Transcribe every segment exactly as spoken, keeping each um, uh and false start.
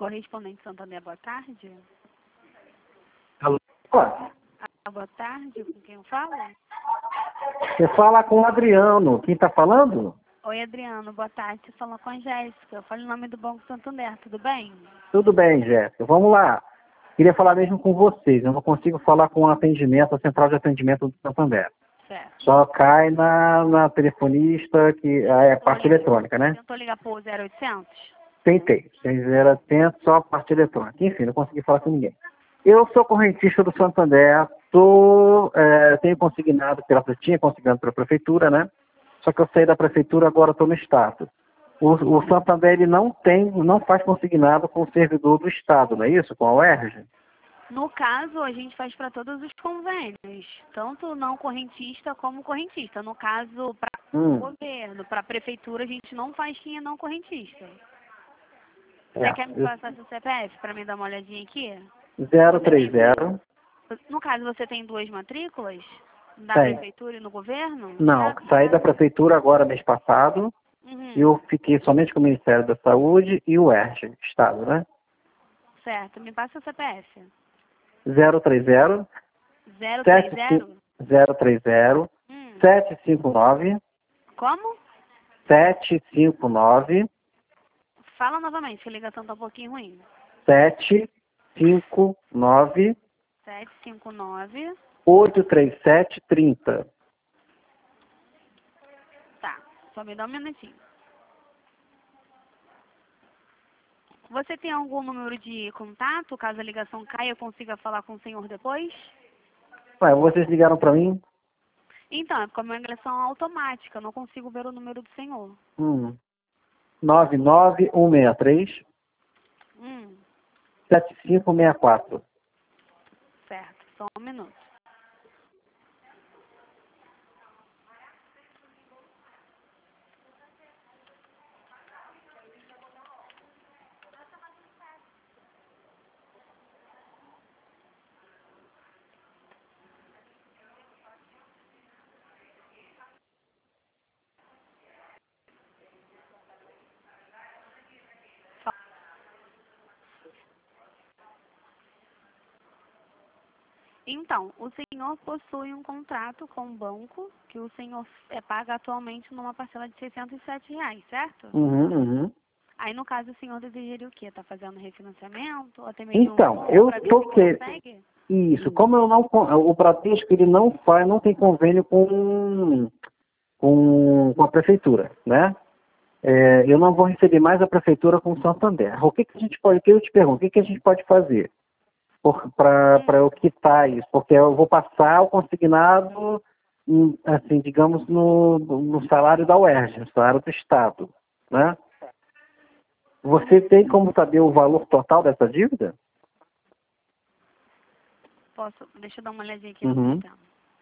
Correspondente Santander, boa tarde. Alô? Ah, boa tarde, com quem eu falo? Você fala com o Adriano. Quem está falando? Oi, Adriano, boa tarde. Você fala com a Jéssica. Eu falo em nome do Banco Santander, tudo bem? Tudo bem, Jéssica. Vamos lá. Queria falar mesmo com vocês. Eu não consigo falar com o atendimento, a central de atendimento do Santander. Certo. Só cai na, na telefonista, que é a parte ligar, eletrônica, né? Tentou ligar para o zero oitocentos? Tentei. Era atento só a parte eletrônica. Enfim, não consegui falar com ninguém. Eu sou correntista do Santander, tô, é, tenho consignado pela tinha consignado pela prefeitura, né? Só que eu saí da prefeitura, agora estou no Estado. O, o Santander ele não tem, não faz consignado com o servidor do Estado, não é isso? Com a U E R J? No caso, a gente faz para todos os convênios, tanto não correntista como correntista. No caso, para Hum. o governo, para a prefeitura, a gente não faz quem é não correntista. Você É, quer me eu- passar seu C P F para me dar uma olhadinha aqui? zero Você três tem zero. No caso, você tem duas matrículas? Da Tem. prefeitura e no governo? Não, Certo? saí da prefeitura agora mês passado. Uhum. Eu fiquei somente com o Ministério da Saúde e o U E R J, Estado, né? Certo. Me passa o C P F. zero três zero. zero três zero? zero três zero. Hum. sete cinco nove. Como? sete cinco nove. Fala novamente, que a ligação tá um pouquinho ruim. sete cinco nove. sete cinco nove. oito três sete três zero. Tá. Só me dá um minutinho. Você tem algum número de contato? Caso a ligação caia, eu consiga falar com o senhor depois? Ué, vocês ligaram para mim? Então, é porque é uma ligação automática. Eu não consigo ver o número do senhor. Hum. nove nove um seis três. Hum. sete cinco seis quatro. Certo. Só um minuto. Então, o senhor possui um contrato com o banco que o senhor é, paga atualmente numa parcela de seiscentos e sete reais, certo? Uhum, uhum. Aí, no caso, o senhor desejaria o quê? Está fazendo refinanciamento? Ou até mesmo Então, eu para ver tô se que consegue? isso, como eu não con- o Bradesco ele não faz, não tem convênio com com, com a prefeitura, né? É, eu não vou receber mais a prefeitura com o Santander. O que, que a gente pode, o que eu te pergunto, o que, que a gente pode fazer para Hum. eu quitar isso? Porque eu vou passar o consignado, hum, assim, digamos, no, no salário da U E R J, no salário do Estado, né? Você tem como saber o valor total dessa dívida? Posso? Deixa eu dar uma olhadinha aqui no Uhum. sistema.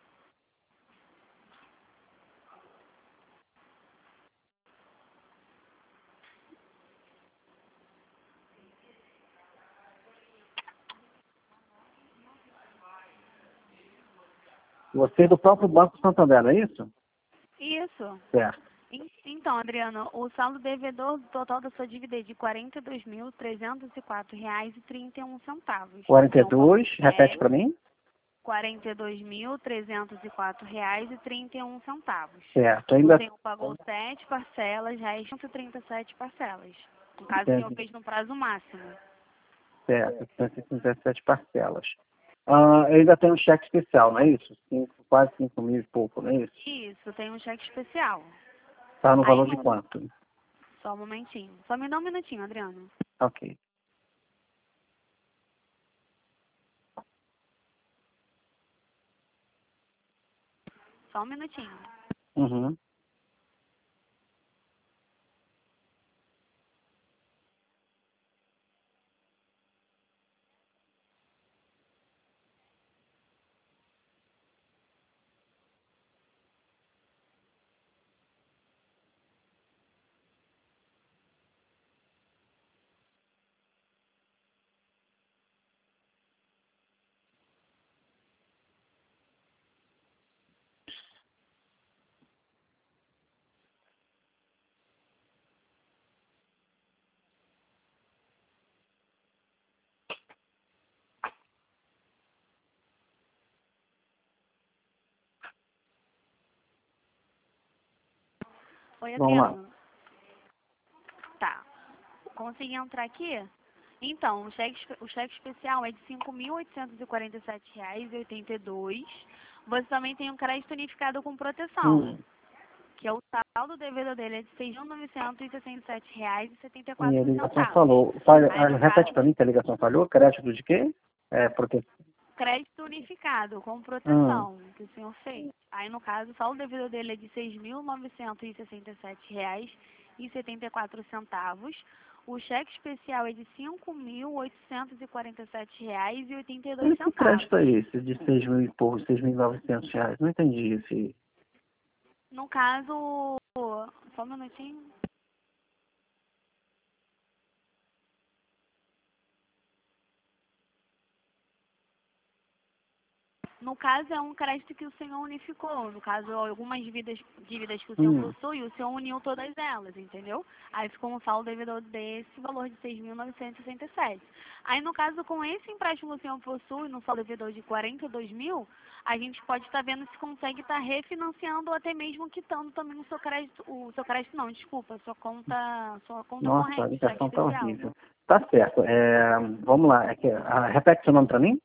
Você é do próprio Banco Santander, não é isso? Isso. Certo. En- Então, Adriana, o saldo devedor total da sua dívida é de quarenta e dois mil, trezentos e quatro reais e trinta e um centavos. quarenta e É um valor dois, repete sério. para mim. quarenta e dois mil, trezentos e quatro reais e trinta e um centavos. Certo. O Ainda senhor pagou sete parcelas, restam cento e trinta e sete parcelas. No caso, o senhor Certo, fez no prazo máximo. certo, cento e dezessete parcelas. Ah, eu ainda tenho um cheque especial, não é isso? Cinco, quase cinco mil e pouco, não é isso? Isso, tem um cheque especial. Está no Aí valor de no... quanto? Só um momentinho. Só me dá um minutinho, Adriano. Ok. Só um minutinho. Uhum. Oi, Vamos lá. Adriano. Tá. Consegui entrar aqui? Então, o cheque, espe- o cheque especial é de cinco mil oitocentos e quarenta e sete reais e oitenta e dois. Você também tem um crédito unificado com proteção, Hum. que é o saldo devedor dele é de seis mil novecentos e sessenta e sete reais e setenta e E a quatro ligação centavos. falou. Falha, Aí, ah, no repete caso, para mim que a ligação falhou. Crédito de quê? É, proteção. crédito unificado com Hum. proteção, que o senhor fez. Aí, no caso, o saldo devedor dele é de seis mil novecentos e sessenta e sete reais e setenta e quatro centavos. O cheque especial é de cinco mil oitocentos e quarenta e sete reais e oitenta e dois E que centavos. crédito é esse de seis mil e pouco, seis mil e novecentos reais? Não entendi esse. No caso, só um minutinho. No caso, é um crédito que o senhor unificou. No caso, algumas dívidas, dívidas que o senhor Hum. possui, o senhor uniu todas elas, entendeu? Aí ficou um saldo devedor desse valor de seis mil novecentos e sessenta e sete. Aí, no caso, com esse empréstimo que o senhor possui, no saldo devedor de quarenta e dois mil, a gente pode estar vendo se consegue estar refinanciando ou até mesmo quitando também o seu crédito, o seu crédito não, desculpa, sua conta, sua conta Nossa, a corrente, cheque ligação tá especial. horrível. Tá certo. É, vamos lá. É que, ah, repete seu nome para mim?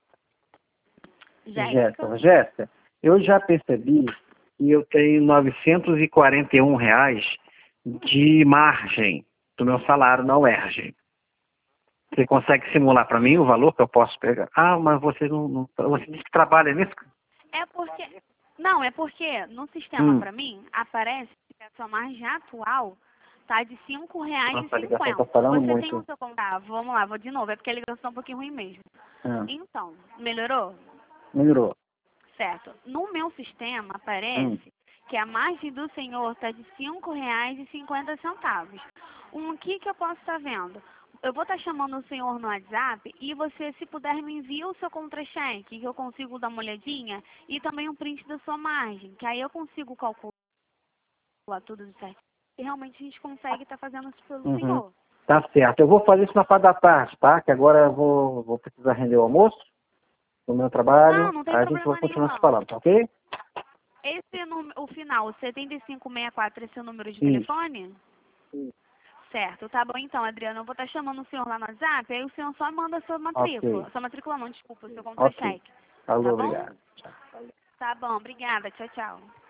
Jéssica? Jéssica. Jéssica, eu já percebi que eu tenho novecentos e quarenta e um reais de margem do meu salário na U E R J. Você consegue simular para mim o valor que eu posso pegar? Ah, mas você não, não você disse que trabalha nisso? É porque. Não, é porque no sistema, Hum. para mim, aparece que a sua margem atual tá de cinco reais e Nossa, a ligação tá cinquenta. falando Você tem o muito. seu contato? Vamos lá, vou de novo, é porque a ligação tá um pouquinho ruim mesmo. Ah, Então, melhorou? melhorou. Certo. No meu sistema Hum. aparece que a margem do senhor está de cinco reais e cinquenta centavos. Um, que que eu posso estar vendo? Eu vou estar chamando o senhor no WhatsApp e você, se puder, me envia o seu contra-cheque, que eu consigo dar uma olhadinha, e também um print da sua margem, que aí eu consigo calcular tudo certo. E realmente a gente consegue estar fazendo isso pelo Uhum. senhor. Tá certo. Eu vou fazer isso na parte da tarde, tá? Que agora eu vou, vou precisar render o almoço no meu Não, trabalho. não tem Aí a gente vai problema nenhum, continuar se não. falando, tá ok? Esse número, o final, setenta e cinco sessenta e quatro, esse é o número de Isso. telefone? Certo, tá bom então, Adriana. Eu vou estar chamando o senhor lá no WhatsApp, aí o senhor só manda a sua matrícula. Ok. Sua matrícula não, desculpa, o seu Ok. contra-cheque. Tá Falou, bom? obrigado. Tá bom, obrigada. Tchau, tchau.